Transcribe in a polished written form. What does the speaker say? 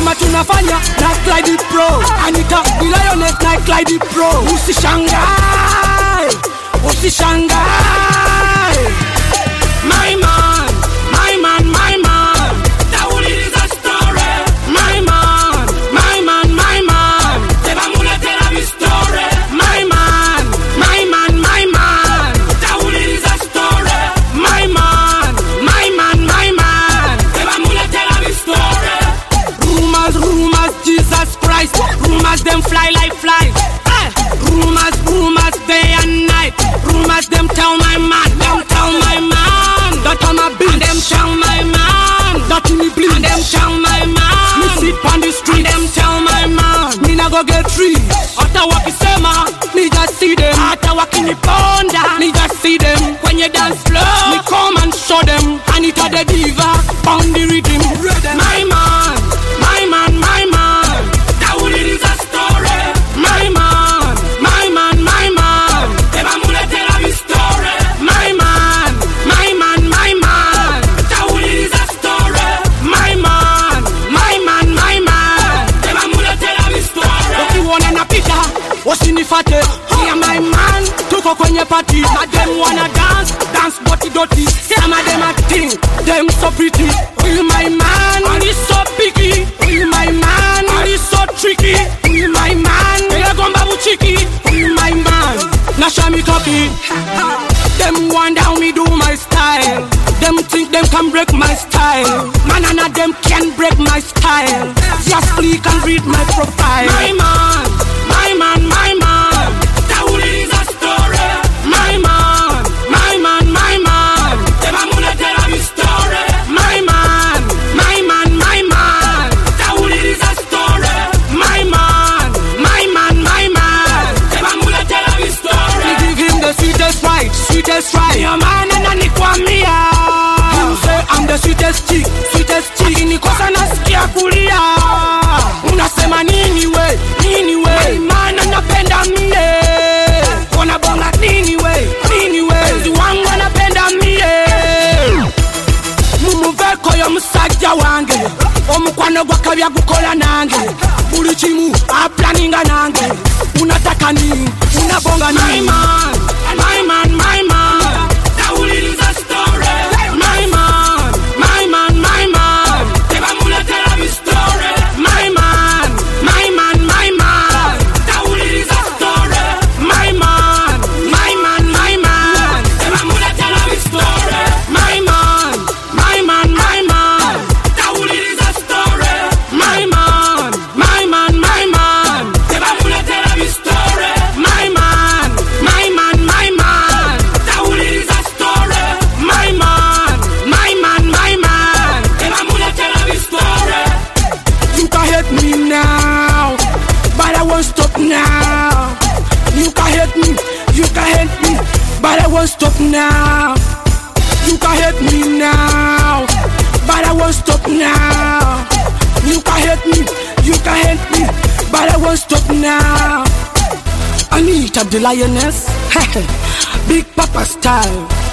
Kama tunafanya na Clyde Pro, Anita the Lioness na Clyde Pro. Usishangae, usishangae. My man, my man, my man. That one is a story. My man, my man, my man. Teba muna tell me story. My man, my man, my man. That one is a story. My man, my man, my man. Teba muna tell me story. Rumors, rumors, Jesus Christ. Rumors them fly like flies. Rumors, rumors day and night. Rumors them tell my man, them tell my man that I'm a bitch. And them tell my man that me bleed. And them tell my man me sit on the street. And them tell my man me na go get free. After wakisema me just see them. After wakiniponda me just see them. When you dance floor me come and show them. Anita the diva pound the rhythm. My man, my man, my man. That one is a story. My man, my man, my man. Teba muna tell me story. My man, my man, my man. That one is a story. My man, my man, my man. Teba muna tell me story. Ukiona napita wasinifate. Me and my man tuko kwenye party. Na them wanna dance, dance body dirty. Some of them a think, them so pretty. Will my man, and he's so picky. Will my man, and he's so tricky. Will my man, ela gomba buchiki. Will my man, na show me copy. Them wonder how me do my style. Them think them can break my style. Man and a them can break my style. Just click and read my profile. My man, my man, my man. That one is a story. My man, my man, my man. Teba muna tell me story. My man, my man, my man. That one is a story. My man, my man, my man. Teba muna tell me story. We give him the sweetest right, sweetest right. Your man and I kwa mia. You say I'm the sweetest chick, sweetest chick. Nikosa nasikia kulia. Unasema nini we, nini we. Man anapenda mie. Wanabonga nini we, nini we. Zi wangu anapenda mie. Mumuveko yo musajja wange. Omukwano gwakabya gukola nange. Buli kimu aplaninga nange. Unataka nini, unabonga nini. My man, my man, my man. That one is a story. My man, my man, my man. Teba muna tell me story. My man, my man, my man. That one is a story. My man, my man, my man. Teba muna tell me story. My man, my man, my man. That one is a story. My man, my man, my man. Teba muna tell me story. My man, my man, my man. That one is a story. My man, my man, my man. Teba muna tell me story. You can hate me now, but I won't stop now. You can hate me, you can hate me, but I won't stop now. You can hate me now, but I won't stop now. You can hate me, you can hate me, but I won't stop now. Anita the Lioness, Big Papa style.